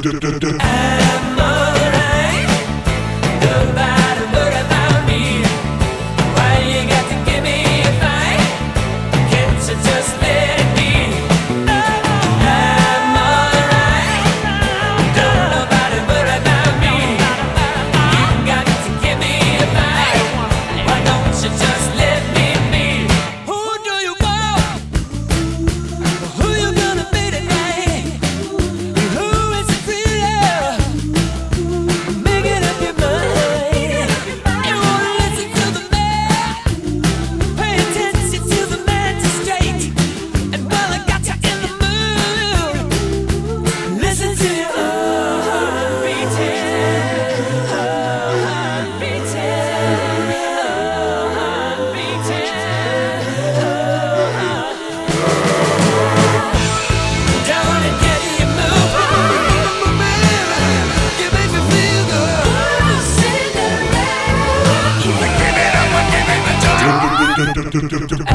I'm alright. Nobody worry about me. Why you got to give me a fight? Can't you just let it be? I'm alright. Don't nobody worry about me. You got to give me a fight. Why don't you just let me be? Who do you want? Who you gonna be tonight? Who is it real? Making up your mind. You wanna listen to the man? Pay attention to the magistrate. And while I got you in the mood, listen to your heart beating, heart beating, heart beating, down and get you moving. You make me feel good. Cinderella, yeah. Give it up, give it the time.